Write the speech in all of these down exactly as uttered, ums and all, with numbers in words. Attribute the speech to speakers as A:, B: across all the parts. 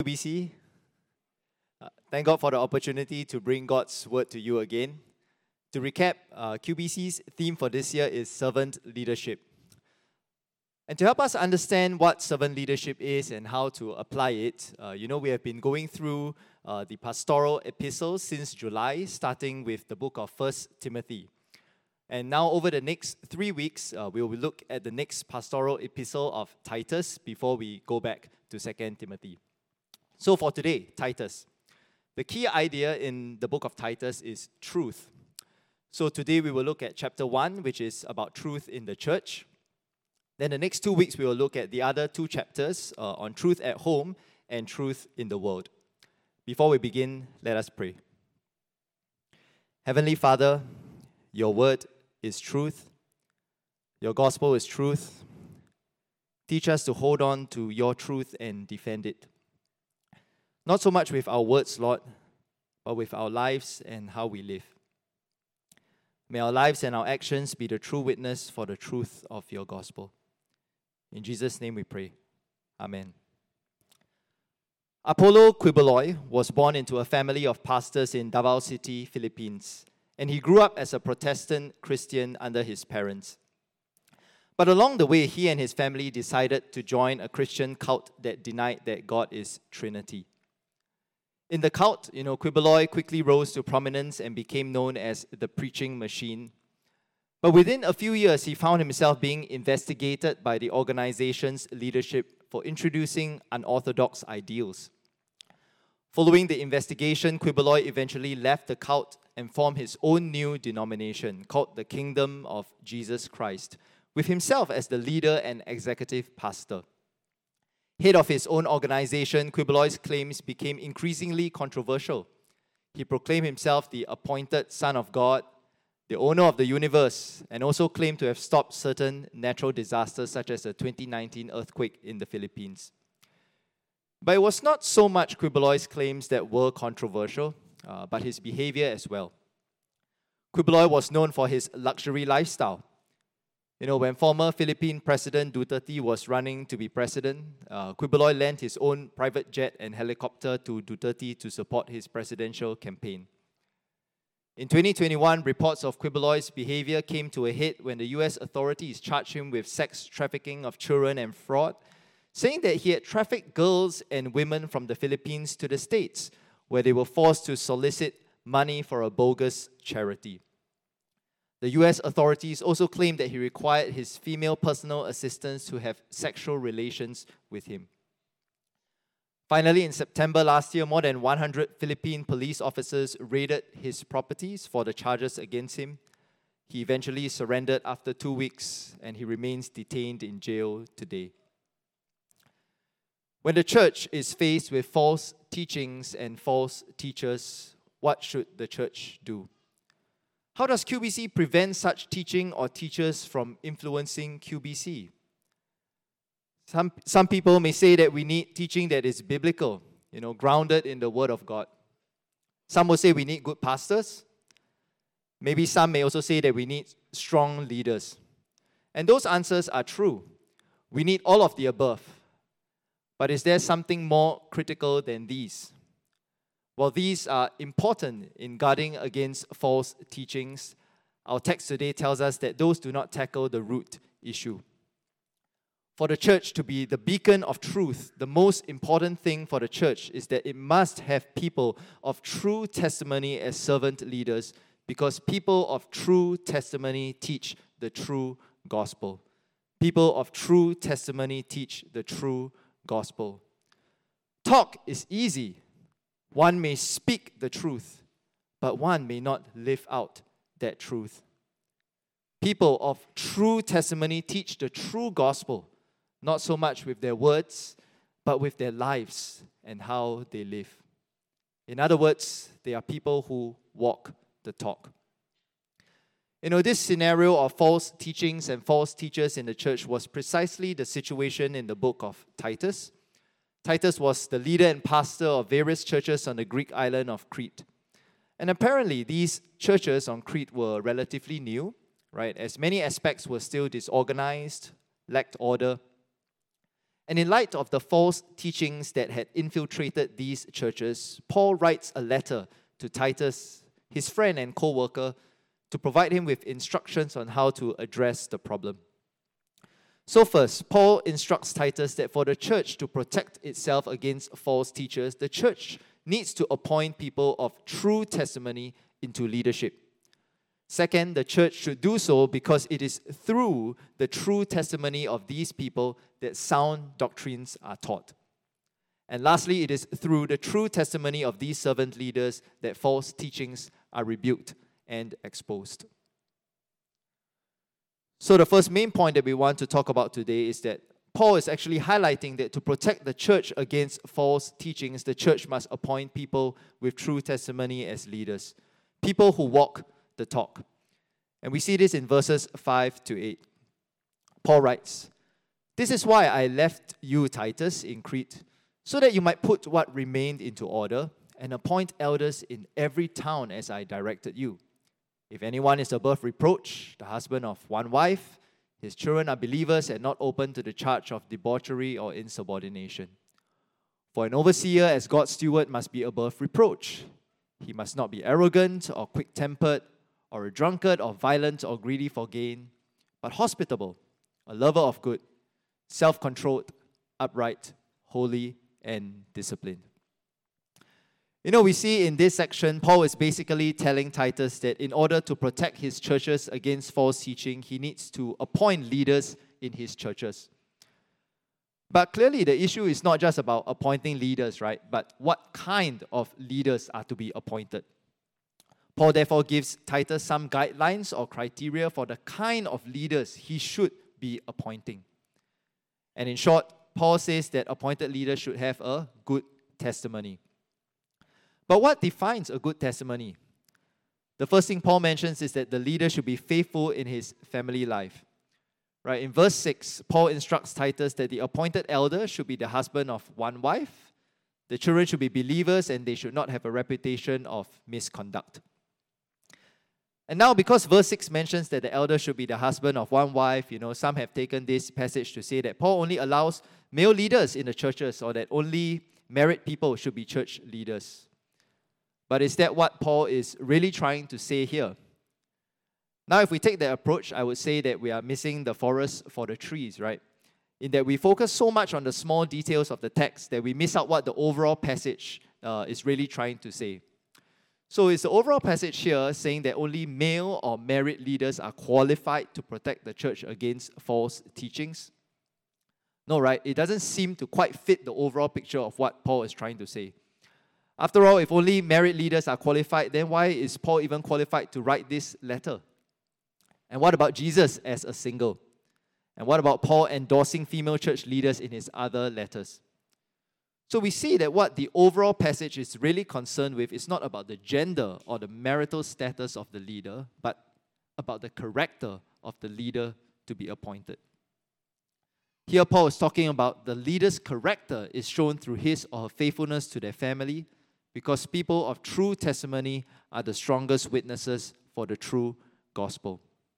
A: Q B C. Uh, thank God for the opportunity to bring God's word to you again. To recap, uh, Q B C's theme for this year is servant leadership. And to help us understand what servant leadership is and how to apply it, uh, you know, we have been going through uh, the pastoral epistles since July, starting with the book of First Timothy. And now over the next three weeks, uh, we will look at the next pastoral epistle of Titus before we go back to Second Timothy. So for today, Titus. The key idea in the book of Titus is truth. So today we will look at chapter one, which is about truth in the church. Then the next two weeks we will look at the other two chapters uh, on truth at home and truth in the world. Before we begin, let us pray. Heavenly Father, your word is truth. Your gospel is truth. Teach us to hold on to your truth and defend it. Not so much with our words, Lord, but with our lives and how we live. May our lives and our actions be the true witness for the truth of your gospel. In Jesus' name we pray. Amen. Apollo Quiboloy was born into a family of pastors in Davao City, Philippines, and he grew up as a Protestant Christian under his parents. But along the way, he and his family decided to join a Christian cult that denied that God is Trinity. In the cult, you know, Quiboloy quickly rose to prominence and became known as the preaching machine. But within a few years, he found himself being investigated by the organization's leadership for introducing unorthodox ideals. Following the investigation, Quiboloy eventually left the cult and formed his own new denomination called the Kingdom of Jesus Christ, with himself as the leader and executive pastor. Head of his own organization, Quiboloy's claims became increasingly controversial. He proclaimed himself the appointed Son of God, the owner of the universe, and also claimed to have stopped certain natural disasters such as the twenty nineteen earthquake in the Philippines. But it was not so much Quiboloy's claims that were controversial, uh, but his behavior as well. Quiboloy was known for his luxury lifestyle. You know, when former Philippine President Duterte was running to be president, uh, Quiboloy lent his own private jet and helicopter to Duterte to support his presidential campaign. In twenty twenty-one, reports of Quiboloy's behavior came to a head when the U S authorities charged him with sex trafficking of children and fraud, saying that he had trafficked girls and women from the Philippines to the States, where they were forced to solicit money for a bogus charity. The U S authorities also claimed that he required his female personal assistants to have sexual relations with him. Finally, in September last year, more than one hundred Philippine police officers raided his properties for the charges against him. He eventually surrendered after two weeks, and he remains detained in jail today. When the church is faced with false teachings and false teachers, what should the church do? How does Q B C prevent such teaching or teachers from influencing Q B C? Some, some people may say that we need teaching that is biblical, you know, grounded in the Word of God. Some will say we need good pastors. Maybe some may also say that we need strong leaders. And those answers are true. We need all of the above. But is there something more critical than these? While these are important in guarding against false teachings, our text today tells us that those do not tackle the root issue. For the church to be the beacon of truth, the most important thing for the church is that it must have people of true testimony as servant leaders, because people of true testimony teach the true gospel. People of true testimony teach the true gospel. Talk is easy. One may speak the truth, but one may not live out that truth. People of true testimony teach the true gospel, not so much with their words, but with their lives and how they live. In other words, they are people who walk the talk. You know, this scenario of false teachings and false teachers in the church was precisely the situation in the book of Titus. Titus was the leader and pastor of various churches on the Greek island of Crete. And apparently, these churches on Crete were relatively new, right? As many aspects were still disorganized, lacked order. And in light of the false teachings that had infiltrated these churches, Paul writes a letter to Titus, his friend and co-worker, to provide him with instructions on how to address the problem. So first, Paul instructs Titus that for the church to protect itself against false teachers, the church needs to appoint people of true testimony into leadership. Second, the church should do so because it is through the true testimony of these people that sound doctrines are taught. And lastly, it is through the true testimony of these servant leaders that false teachings are rebuked and exposed. So the first main point that we want to talk about today is that Paul is actually highlighting that to protect the church against false teachings, the church must appoint people with true testimony as leaders, people who walk the talk. And we see this in verses five to eight. Paul writes, "This is why I left you, Titus, in Crete, so that you might put what remained into order and appoint elders in every town as I directed you. If anyone is above reproach, the husband of one wife, his children are believers and not open to the charge of debauchery or insubordination. For an overseer as God's steward must be above reproach. He must not be arrogant or quick-tempered or a drunkard or violent or greedy for gain, but hospitable, a lover of good, self-controlled, upright, holy, and disciplined." You know, we see in this section, Paul is basically telling Titus that in order to protect his churches against false teaching, he needs to appoint leaders in his churches. But clearly, the issue is not just about appointing leaders, right? But what kind of leaders are to be appointed? Paul therefore gives Titus some guidelines or criteria for the kind of leaders he should be appointing. And in short, Paul says that appointed leaders should have a good testimony. But what defines a good testimony? The first thing Paul mentions is that the leader should be faithful in his family life. Right, in verse six, Paul instructs Titus that the appointed elder should be the husband of one wife. The children should be believers and they should not have a reputation of misconduct. And now, because verse six mentions that the elder should be the husband of one wife, you know, some have taken this passage to say that Paul only allows male leaders in the churches or that only married people should be church leaders. But is that what Paul is really trying to say here? Now, if we take that approach, I would say that we are missing the forest for the trees, right? In that we focus so much on the small details of the text that we miss out what the overall passage uh, is really trying to say. So is the overall passage here saying that only male or married leaders are qualified to protect the church against false teachings? No, right? It doesn't seem to quite fit the overall picture of what Paul is trying to say. After all, if only married leaders are qualified, then why is Paul even qualified to write this letter? And what about Jesus as a single? And what about Paul endorsing female church leaders in his other letters? So we see that what the overall passage is really concerned with is not about the gender or the marital status of the leader, but about the character of the leader to be appointed. Here Paul is talking about the leader's character is shown through his or her faithfulness to their family, because people of true testimony are the strongest witnesses for the true gospel.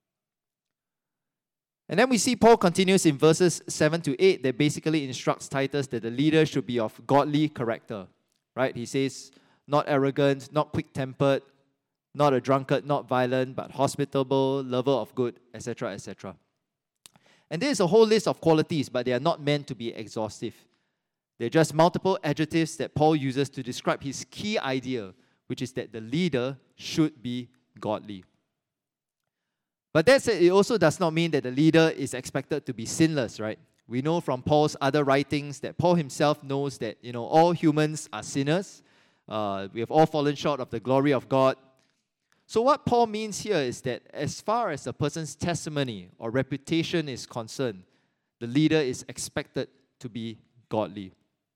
A: And then we see Paul continues in verses seven to eight that basically instructs Titus that the leader should be of godly character. Right? He says, not arrogant, not quick-tempered, not a drunkard, not violent, but hospitable, lover of good, et cetera, et cetera. And there is a whole list of qualities, but they are not meant to be exhaustive. They're just multiple adjectives that Paul uses to describe his key idea, which is that the leader should be godly. But that said, it also does not mean that the leader is expected to be sinless, right? We know from Paul's other writings that Paul himself knows that, you know, all humans are sinners. Uh, we have all fallen short of the glory of God. So what Paul means here is that as far as a person's testimony or reputation is concerned, the leader is expected to be godly.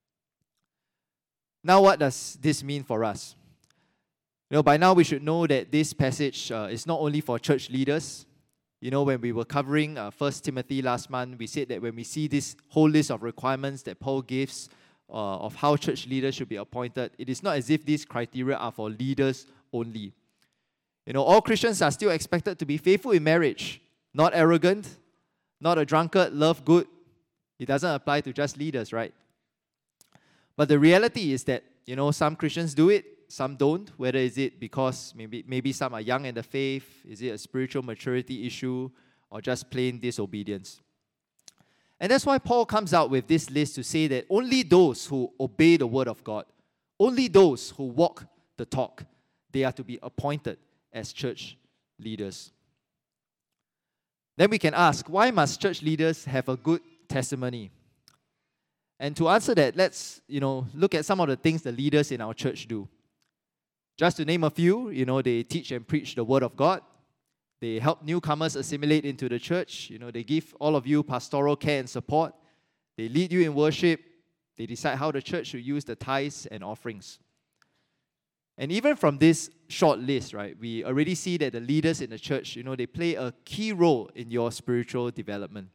A: Now, what does this mean for us? You know, by now we should know that this passage uh, is not only for church leaders. You know, when we were covering uh, First Timothy last month, we said that when we see this whole list of requirements that Paul gives uh, of how church leaders should be appointed, it is not as if these criteria are for leaders only. You know, all Christians are still expected to be faithful in marriage, not arrogant, not a drunkard, love good, It doesn't apply to just leaders, right? But the reality is that, you know, some Christians do it, some don't. Whether is it because maybe maybe some are young in the faith, is it a spiritual maturity issue, or just plain disobedience? And that's why Paul comes out with this list to say that only those who obey the word of God, only those who walk the talk, they are to be appointed as church leaders. Then we can ask, why must church leaders have a good testimony? And to answer that, let's, you know, look at some of the things the leaders in our church do. Just to name a few, you know, they teach and preach the word of God. They help newcomers assimilate into the church. You know, they give all of you pastoral care and support. They lead you in worship. They decide how the church should use the tithes and offerings. And even from this short list, right, we already see that the leaders in the church, you know, they play a key role in your spiritual development.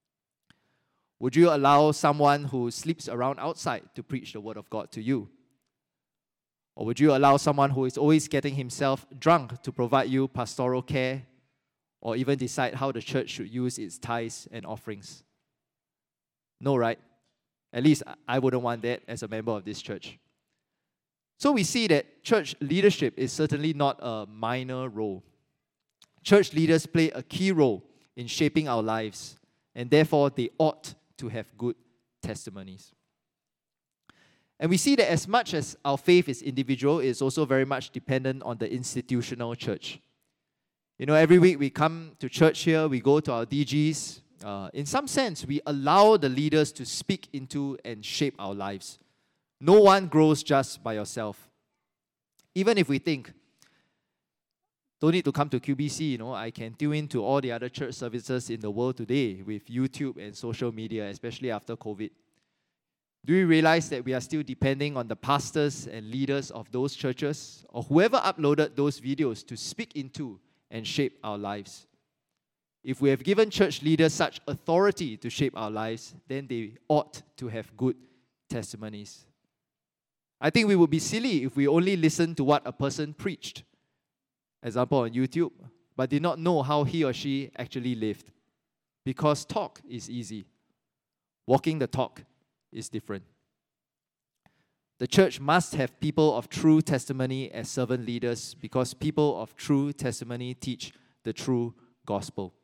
A: Would you allow someone who sleeps around outside to preach the word of God to you? Or would you allow someone who is always getting himself drunk to provide you pastoral care, or even decide how the church should use its tithes and offerings? No, right? At least I wouldn't want that as a member of this church. So we see that church leadership is certainly not a minor role. Church leaders play a key role in shaping our lives, and therefore they ought to have good testimonies. And we see that as much as our faith is individual, it's also very much dependent on the institutional church. You know, every week we come to church here, we go to our D Gs. Uh, in some sense, we allow the leaders to speak into and shape our lives. No one grows just by yourself. Even if we think, don't need to come to Q B C, you know, I can tune in to all the other church services in the world today with YouTube and social media, especially after COVID. Do we realize that we are still depending on the pastors and leaders of those churches, or whoever uploaded those videos, to speak into and shape our lives? If we have given church leaders such authority to shape our lives, then they ought to have good testimonies. I think we would be silly if we only listened to what a person preached, example on YouTube, but did not know how he or she actually lived. Because talk is easy. Walking the talk is different. The church must have people of true testimony as servant leaders, because people of true testimony teach the true gospel.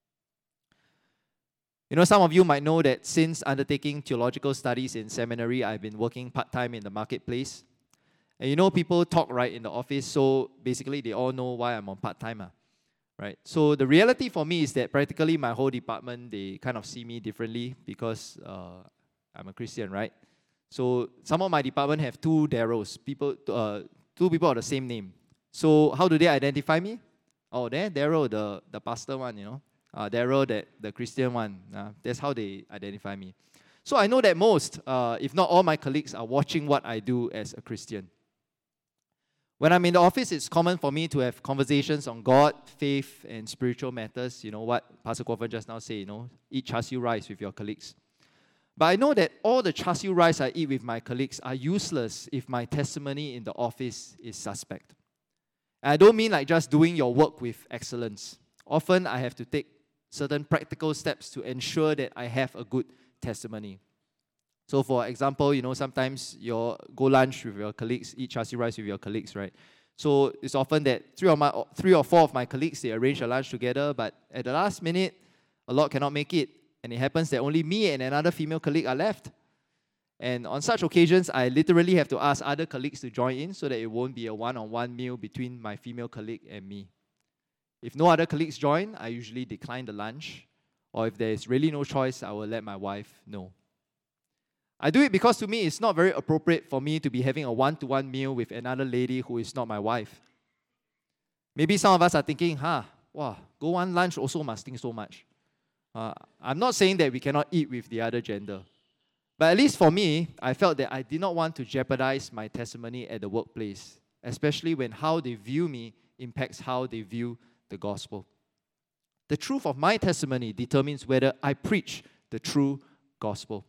A: You know, some of you might know that since undertaking theological studies in seminary, I've been working part-time in the marketplace. And you know, people talk right in the office, so basically they all know why I'm on part-time. Uh, right? So the reality for me is that practically my whole department, they kind of see me differently because uh, I'm a Christian, right? So some of my department have two Daryls, people, uh, two people of the same name. So how do they identify me? Oh, there, Daryl, the, the pastor one, you know. Uh, Daryl, that the Christian one. Uh, that's how they identify me. So I know that most, uh, if not all my colleagues, are watching what I do as a Christian. When I'm in the office, it's common for me to have conversations on God, faith, and spiritual matters. You know what Pastor Crawford just now said, you know, eat char siu rice with your colleagues. But I know that all the char siu rice I eat with my colleagues are useless if my testimony in the office is suspect. And I don't mean like just doing your work with excellence. Often I have to take certain practical steps to ensure that I have a good testimony. So for example, you know, sometimes you go lunch with your colleagues, eat char siu rice with your colleagues, right? So it's often that three, of my, three or four of my colleagues, they arrange a lunch together, but at the last minute, a lot cannot make it. And it happens that only me and another female colleague are left. And on such occasions, I literally have to ask other colleagues to join in so that it won't be a one-on-one meal between my female colleague and me. If no other colleagues join, I usually decline the lunch. Or if there is really no choice, I will let my wife know. I do it because to me, it's not very appropriate for me to be having a one-to-one meal with another lady who is not my wife. Maybe some of us are thinking, huh, wow, go one lunch also must think so much. Uh, I'm not saying that we cannot eat with the other gender. But at least for me, I felt that I did not want to jeopardize my testimony at the workplace, especially when how they view me impacts how they view the gospel. The truth of my testimony determines whether I preach the true gospel.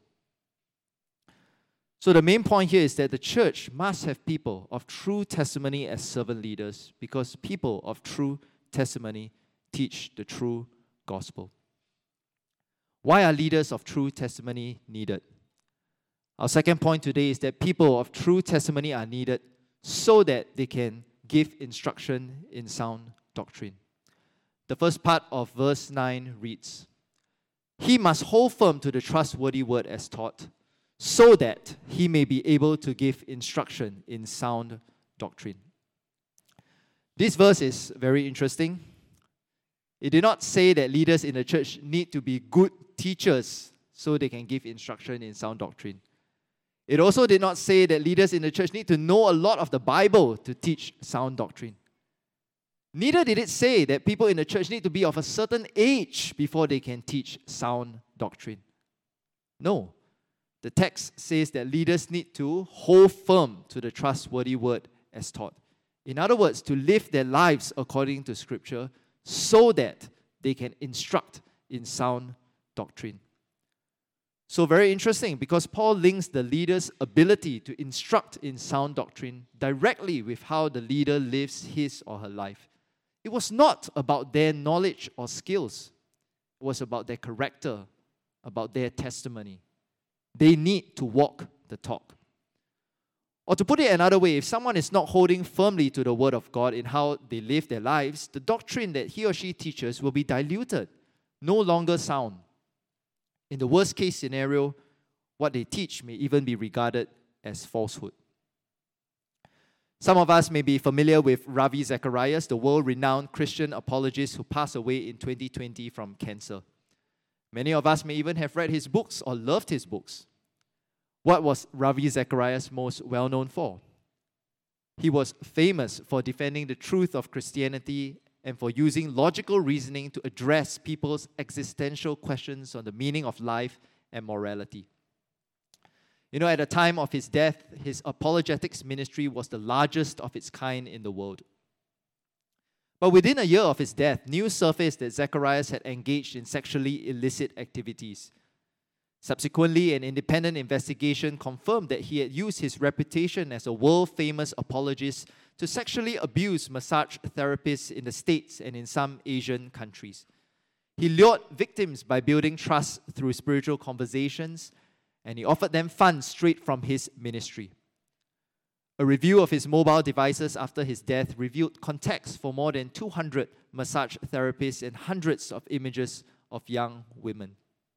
A: So the main point here is that the church must have people of true testimony as servant leaders, because people of true testimony teach the true gospel. Why are leaders of true testimony needed? Our second point today is that people of true testimony are needed so that they can give instruction in sound doctrine. The first part of verse nine reads, "He must hold firm to the trustworthy word as taught, so that he may be able to give instruction in sound doctrine." This verse is very interesting. It did not say that leaders in the church need to be good teachers so they can give instruction in sound doctrine. It also did not say that leaders in the church need to know a lot of the Bible to teach sound doctrine. Neither did it say that people in the church need to be of a certain age before they can teach sound doctrine. No. The text says that leaders need to hold firm to the trustworthy word as taught. In other words, to live their lives according to Scripture so that they can instruct in sound doctrine. So very interesting, because Paul links the leader's ability to instruct in sound doctrine directly with how the leader lives his or her life. It was not about their knowledge or skills. It was about their character, about their testimony. They need to walk the talk. Or to put it another way, if someone is not holding firmly to the Word of God in how they live their lives, the doctrine that he or she teaches will be diluted, no longer sound. In the worst case scenario, what they teach may even be regarded as falsehood. Some of us may be familiar with Ravi Zacharias, the world-renowned Christian apologist who passed away in twenty twenty from cancer. Many of us may even have read his books or loved his books. What was Ravi Zacharias most well known for? He was famous for defending the truth of Christianity and for using logical reasoning to address people's existential questions on the meaning of life and morality. You know, at the time of his death, his apologetics ministry was the largest of its kind in the world. But within a year of his death, news surfaced that Zacharias had engaged in sexually illicit activities. Subsequently, an independent investigation confirmed that he had used his reputation as a world-famous apologist to sexually abuse massage therapists in the States and in some Asian countries. He lured victims by building trust through spiritual conversations, and he offered them funds straight from his ministry. A review of his mobile devices after his death revealed contacts for more than two hundred massage therapists and hundreds of images of young women.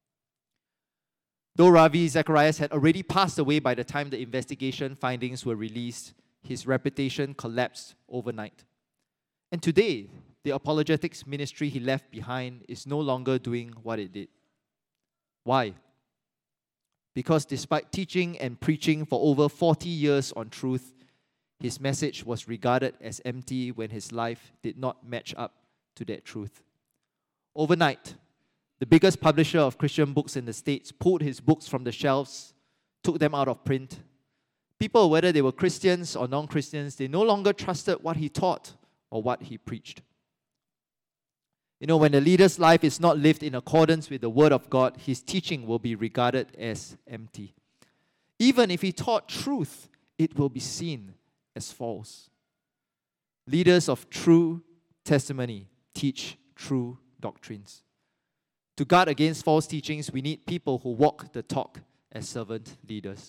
A: Though Ravi Zacharias had already passed away by the time the investigation findings were released, his reputation collapsed overnight. And today, the apologetics ministry he left behind is no longer doing what it did. Why? Because despite teaching and preaching for over forty years on truth, his message was regarded as empty when his life did not match up to that truth. Overnight, the biggest publisher of Christian books in the States pulled his books from the shelves, took them out of print. People, whether they were Christians or non-Christians, they no longer trusted what he taught or what he preached. You know, when the leader's life is not lived in accordance with the Word of God, his teaching will be regarded as empty. Even if he taught truth, it will be seen as false. Leaders of true testimony teach true doctrines. To guard against false teachings, we need people who walk the talk as servant leaders.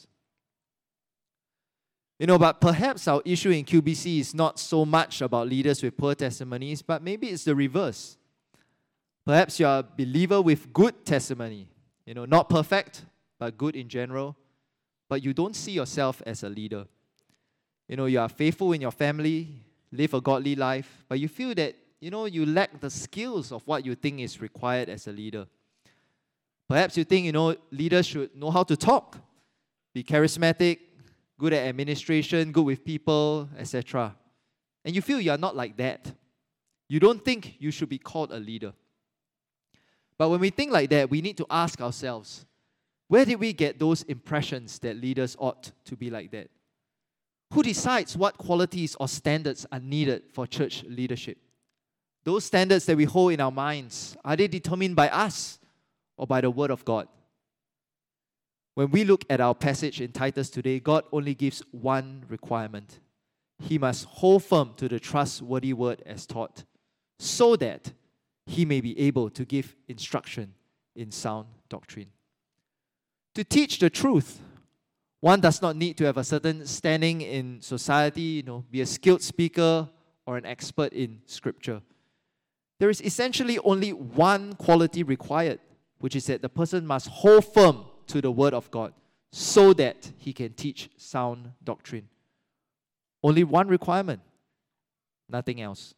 A: You know, but perhaps our issue in Q B C is not so much about leaders with poor testimonies, but maybe it's the reverse. Perhaps you're a believer with good testimony, you know, not perfect, but good in general, but you don't see yourself as a leader. You know, you are faithful in your family, live a godly life, but you feel that you know, you lack the skills of what you think is required as a leader. Perhaps you think, you know, leaders should know how to talk, be charismatic, good at administration, good with people, et cetera. And you feel you are not like that. You don't think you should be called a leader. But when we think like that, we need to ask ourselves, where did we get those impressions that leaders ought to be like that? Who decides what qualities or standards are needed for church leadership? Those standards that we hold in our minds, are they determined by us or by the Word of God? When we look at our passage in Titus today, God only gives one requirement. He must hold firm to the trustworthy word as taught, so that he may be able to give instruction in sound
B: doctrine. To teach the truth, one does not need to have a certain standing in society, you know, be a skilled speaker or an expert in Scripture. There is essentially only one quality required, which is that the person must hold firm to the Word of God so that he can teach sound doctrine. Only one requirement, nothing else.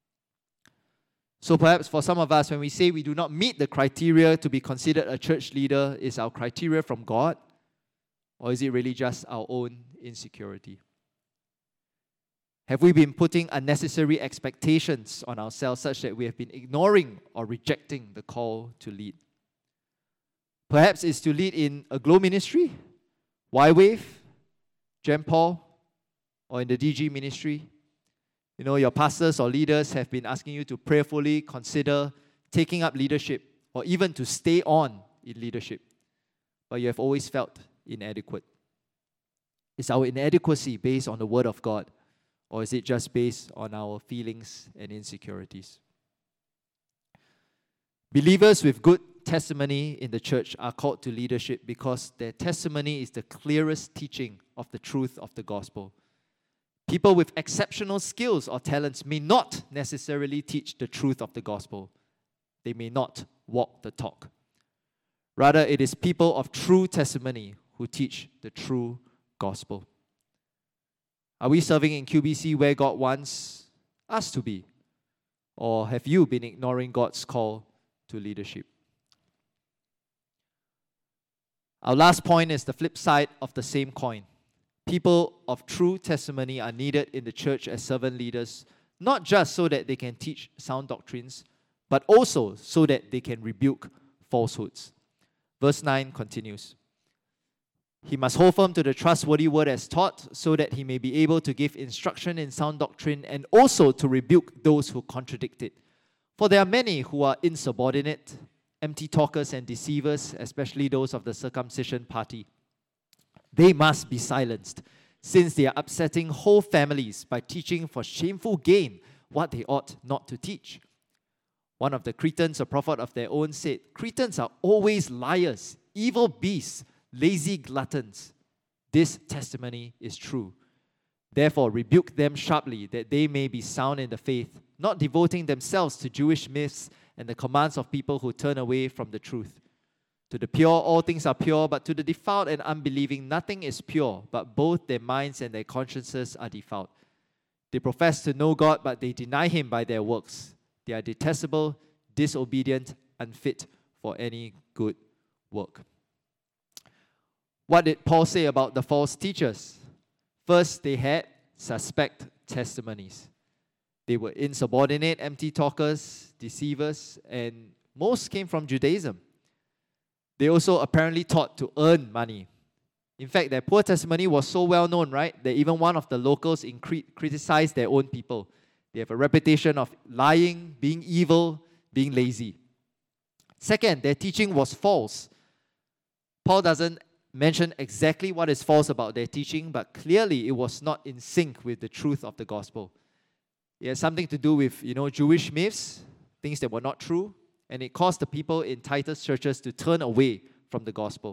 B: So perhaps for some of us, when we say we do not meet the criteria to be considered a church leader, is our criteria from God? Or is it really just our own insecurity? Have we been putting unnecessary expectations on ourselves such that we have been ignoring or rejecting the call to lead? Perhaps it's to lead in a Glow ministry, Y-Wave, Gem Paul, or in the D G ministry. You know, your pastors or leaders have been asking you to prayerfully consider taking up leadership or even to stay on in leadership, but you have always felt inadequate. Is our inadequacy based on the Word of God, or is it just based on our feelings and insecurities? Believers with good testimony in the church are called to leadership because their testimony is the clearest teaching of the truth of the gospel. People with exceptional skills or talents may not necessarily teach the truth of the gospel. They may not walk the talk. Rather, it is people of true testimony who teach the true gospel. Are we serving in Q B C where God wants us to be? Or have you been ignoring God's call to leadership? Our last point is the flip side of the same coin. People of true testimony are needed in the church as servant leaders, not just so that they can teach sound doctrines, but also so that they can rebuke falsehoods. Verse nine continues. He must hold firm to the trustworthy word as taught, so that he may be able to give instruction in sound doctrine and also to rebuke those who contradict it. For there are many who are insubordinate, empty talkers and deceivers, especially those of the circumcision party. They must be silenced, since they are upsetting whole families by teaching for shameful gain what they ought not to teach. One of the Cretans, a prophet of their own, said, Cretans are always liars, evil beasts, lazy gluttons. This testimony is true. Therefore, rebuke them sharply, that they may be sound in the faith, not devoting themselves to Jewish myths and the commands of people who turn away from the truth. To the pure, all things are pure, but to the defiled and unbelieving, nothing is pure, but both their minds and their consciences are defiled. They profess to know God, but they deny Him by their works. They are detestable, disobedient, unfit for any good work. What did Paul say about the false teachers? First, they had suspect testimonies. They were insubordinate, empty talkers, deceivers, and most came from Judaism. They also apparently taught to earn money. In fact, their poor testimony was so well known, right, that even one of the locals in Crete criticized their own people. They have a reputation of lying, being evil, being lazy. Second, their teaching was false. Paul doesn't mention exactly what is false about their teaching, but clearly it was not in sync with the truth of the gospel. It had something to do with, you know, Jewish myths, things that were not true, and it caused the people in Titus churches to turn away from the gospel.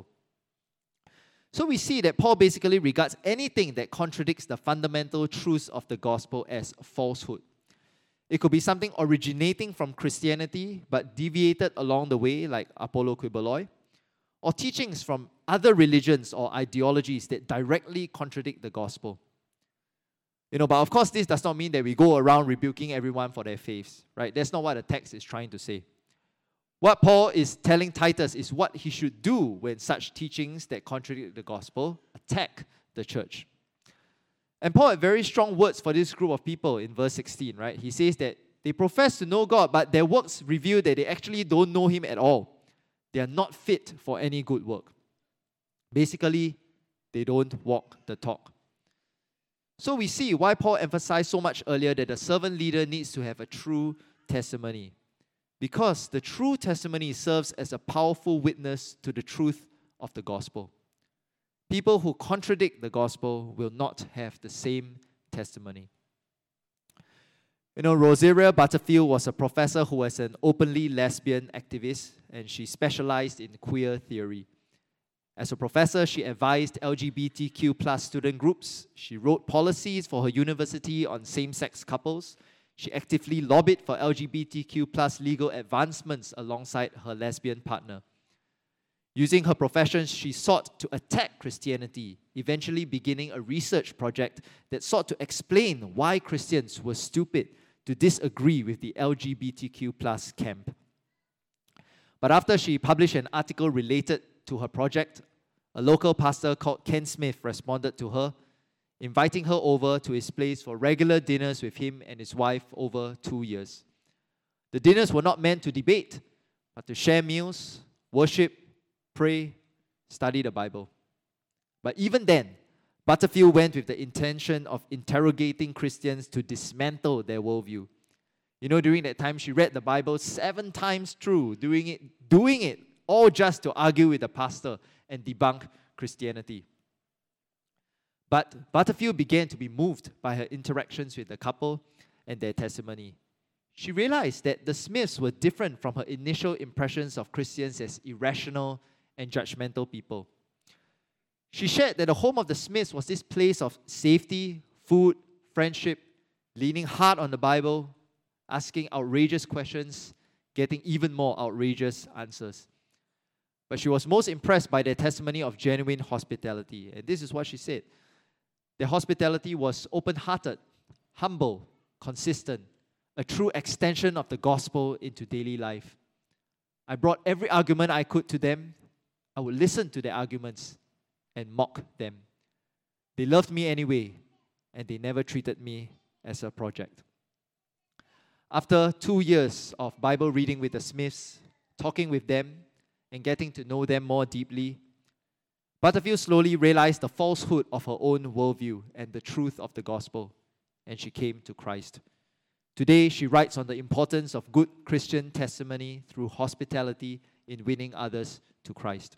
B: So we see that Paul basically regards anything that contradicts the fundamental truths of the gospel as falsehood. It could be something originating from Christianity but deviated along the way, like Apollo Quiboloi, or teachings from other religions or ideologies that directly contradict the gospel. You know, but of course, this does not mean that we go around rebuking everyone for their faiths, right? That's not what the text is trying to say. What Paul is telling Titus is what he should do when such teachings that contradict the gospel attack the church. And Paul had very strong words for this group of people in verse sixteen, right? He says that they profess to know God, but their works reveal that they actually don't know Him at all. They are not fit for any good work. Basically, they don't walk the talk. So we see why Paul emphasized so much earlier that the servant leader needs to have a true testimony. Because the true testimony serves as a powerful witness to the truth of the gospel. People who contradict the gospel will not have the same testimony. You know, Rosaria Butterfield was a professor who was an openly lesbian activist, and she specialized in queer theory. As a professor, she advised L G B T Q plus student groups. She wrote policies for her university on same-sex couples. She actively lobbied for L G B T Q plus legal advancements alongside her lesbian partner. Using her profession, she sought to attack Christianity, eventually beginning a research project that sought to explain why Christians were stupid to disagree with the L G B T Q plus camp. But after she published an article related to her project, a local pastor called Ken Smith responded to her, inviting her over to his place for regular dinners with him and his wife over two years. The dinners were not meant to debate, but to share meals, worship, pray, study the Bible. But even then, Butterfield went with the intention of interrogating Christians to dismantle their worldview. You know, during that time, she read the Bible seven times through, doing it, doing it all just to argue with the pastor and debunk Christianity. But Butterfield began to be moved by her interactions with the couple and their testimony. She realized that the Smiths were different from her initial impressions of Christians as irrational and judgmental people. She shared that the home of the Smiths was this place of safety, food, friendship, leaning hard on the Bible, asking outrageous questions, getting even more outrageous answers. But she was most impressed by their testimony of genuine hospitality. And this is what she said. Their hospitality was open-hearted, humble, consistent, a true extension of the gospel into daily life. I brought every argument I could to them. I would listen to their arguments and mock them. They loved me anyway, and they never treated me as a project. After two years of Bible reading with the Smiths, talking with them, and getting to know them more deeply, Butterfield slowly realized the falsehood of her own worldview and the truth of the gospel, and she came to Christ. Today, she writes on the importance of good Christian testimony through hospitality in winning others to Christ.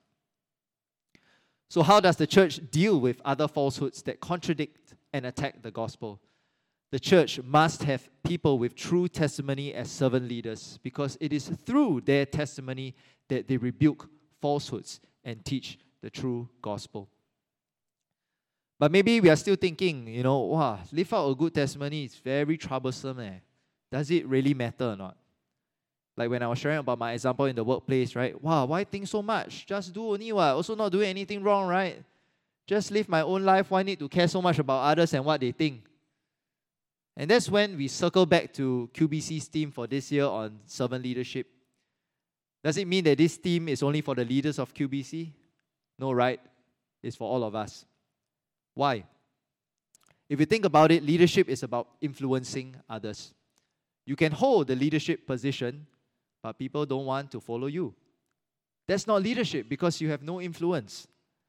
B: So how does the church deal with other falsehoods that contradict and attack the gospel? The church must have people with true testimony as servant leaders, because it is through their testimony that they rebuke falsehoods and teach the true gospel. But maybe we are still thinking, you know, wow, live out a good testimony is very troublesome. Eh? Does it really matter or not? Like when I was sharing about my example in the workplace, right? Wow, why think so much? Just do only what? Also not doing anything wrong, right? Just live my own life. Why need to care so much about others and what they think? And that's when we circle back to Q B C's theme for this year on servant leadership. Does it mean that this theme is only for the leaders of Q B C? No, right? It's for all of us. Why? If you think about it, leadership is about influencing others. You can hold the leadership position, but people don't want to follow you. That's not leadership because you have no influence.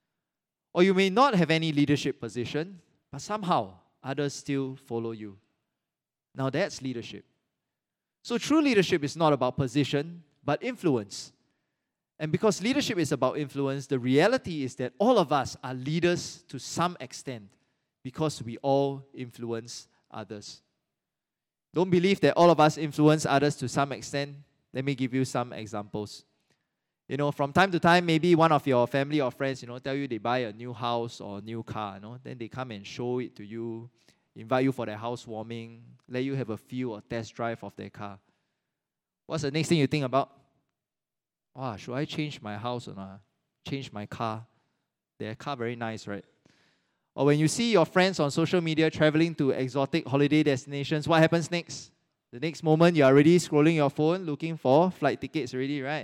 B: Or you may not have any leadership position, but somehow others still follow you. Now that's leadership. So true leadership is not about position, but influence. And because leadership is about influence, the reality is that all of us are leaders to some extent because we all influence others. Don't believe that all of us influence others to some extent. Let me give you some examples. You know, from time to time, maybe one of your family or friends, you know, tell you they buy a new house or a new car, you know, then they come and show it to you, invite you for their housewarming, let you have a feel or test drive of their car. What's the next thing you think about? Wow, should I change my house or not? Change my car? Their car very nice, right? Or when you see your friends on social media traveling to exotic holiday destinations, what happens next? The next moment, you're already scrolling your phone, looking for flight tickets already, right?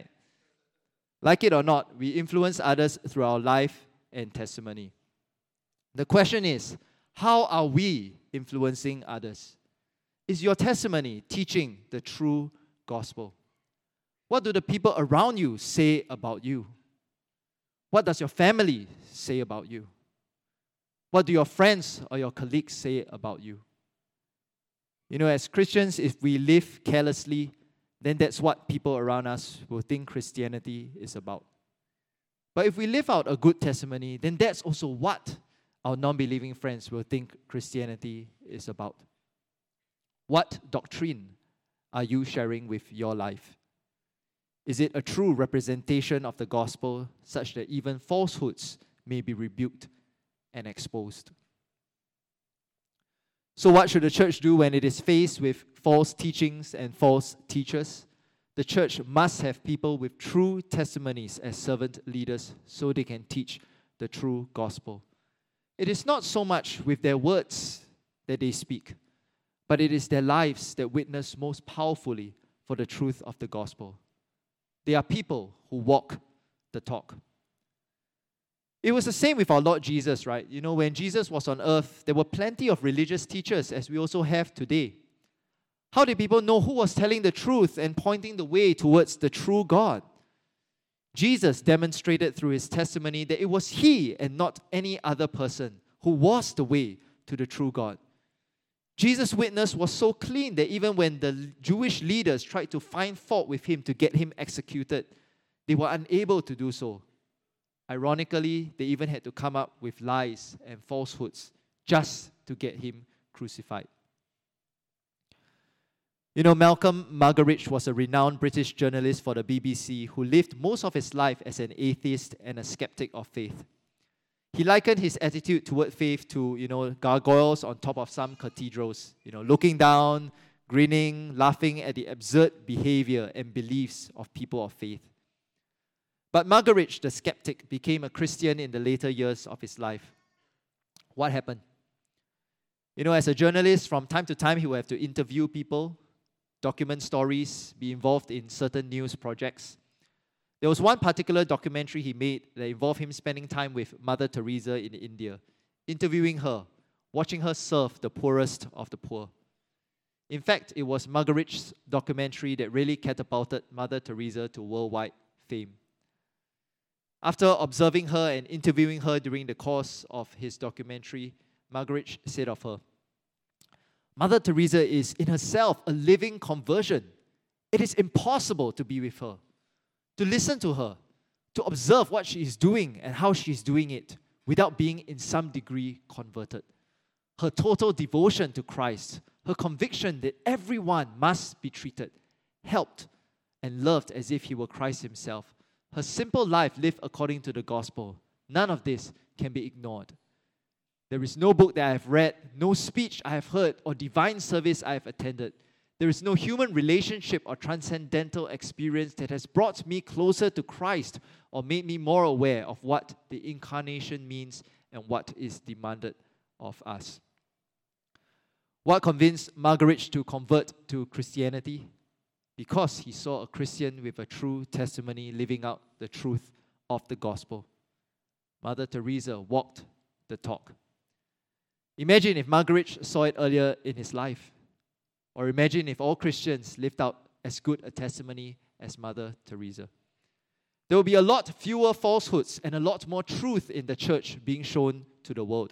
B: Like it or not, we influence others through our life and testimony. The question is, how are we influencing others? Is your testimony teaching the true gospel? What do the people around you say about you? What does your family say about you? What do your friends or your colleagues say about you? You know, as Christians, if we live carelessly, then that's what people around us will think Christianity is about. But if we live out a good testimony, then that's also what our non-believing friends will think Christianity is about. What doctrine are you sharing with your life? Is it a true representation of the gospel such that even falsehoods may be rebuked and exposed? So what should the church do when it is faced with false teachings and false teachers? The church must have people with true testimonies as servant leaders so they can teach the true gospel. It is not so much with their words that they speak, but it is their lives that witness most powerfully for the truth of the gospel. They are people who walk the talk. It was the same with our Lord Jesus, right? You know, when Jesus was on earth, there were plenty of religious teachers, as we also have today. How did people know who was telling the truth and pointing the way towards the true God? Jesus demonstrated through his testimony that it was he and not any other person who was the way to the true God. Jesus' witness was so clean that even when the Jewish leaders tried to find fault with him to get him executed, they were unable to do so. Ironically, they even had to come up with lies and falsehoods just to get him crucified. You know, Malcolm Muggeridge was a renowned British journalist for the B B C who lived most of his life as an atheist and a skeptic of faith. He likened his attitude toward faith to, you know, gargoyles on top of some cathedrals, you know, looking down, grinning, laughing at the absurd behavior and beliefs of people of faith. But Muggeridge, the skeptic, became a Christian in the later years of his life. What happened? You know, as a journalist, from time to time, he would have to interview people, document stories, be involved in certain news projects. There was one particular documentary he made that involved him spending time with Mother Teresa in India, interviewing her, watching her serve the poorest of the poor. In fact, it was Muggeridge's documentary that really catapulted Mother Teresa to worldwide fame. After observing her and interviewing her during the course of his documentary, Muggeridge said of her, "Mother Teresa is in herself a living conversion. It is impossible to be with her, to listen to her, to observe what she is doing and how she is doing it without being in some degree converted. Her total devotion to Christ, her conviction that everyone must be treated, helped, and loved as if he were Christ himself. Her simple life lived according to the gospel. None of this can be ignored. There is no book that I have read, no speech I have heard, or divine service I have attended. There is no human relationship or transcendental experience that has brought me closer to Christ or made me more aware of what the incarnation means and what is demanded of us." What convinced Muggeridge to convert to Christianity? Because he saw a Christian with a true testimony living out the truth of the gospel. Mother Teresa walked the talk. Imagine if Muggeridge saw it earlier in his life. Or imagine if all Christians lived out as good a testimony as Mother Teresa. There will be a lot fewer falsehoods and a lot more truth in the church being shown to the world.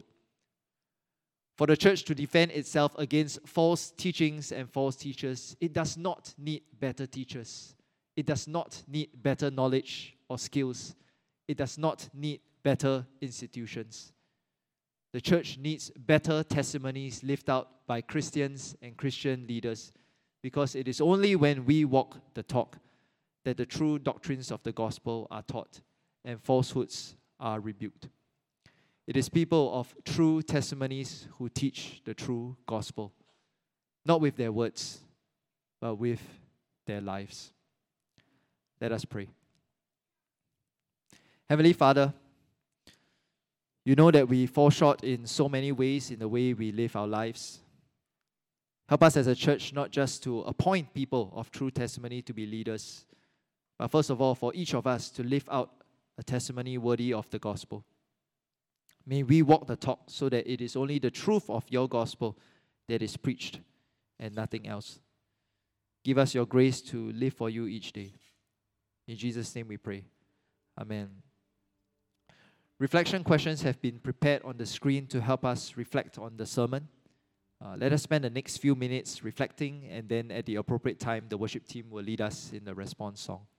B: For the church to defend itself against false teachings and false teachers, it does not need better teachers. It does not need better knowledge or skills. It does not need better institutions. The church needs better testimonies lived out by Christians and Christian leaders, because it is only when we walk the talk that the true doctrines of the gospel are taught and falsehoods are rebuked. It is people of true testimonies who teach the true gospel, not with their words, but with their lives. Let us pray. Heavenly Father, you know that we fall short in so many ways in the way we live our lives. Help us as a church not just to appoint people of true testimony to be leaders, but first of all, for each of us to live out a testimony worthy of the gospel. May we walk the talk so that it is only the truth of your gospel that is preached and nothing else. Give us your grace to live for you each day. In Jesus' name we pray. Amen. Reflection questions have been prepared on the screen to help us reflect on the sermon. Uh, let us spend the next few minutes reflecting, and then at the appropriate time, the worship team will lead us in the response song.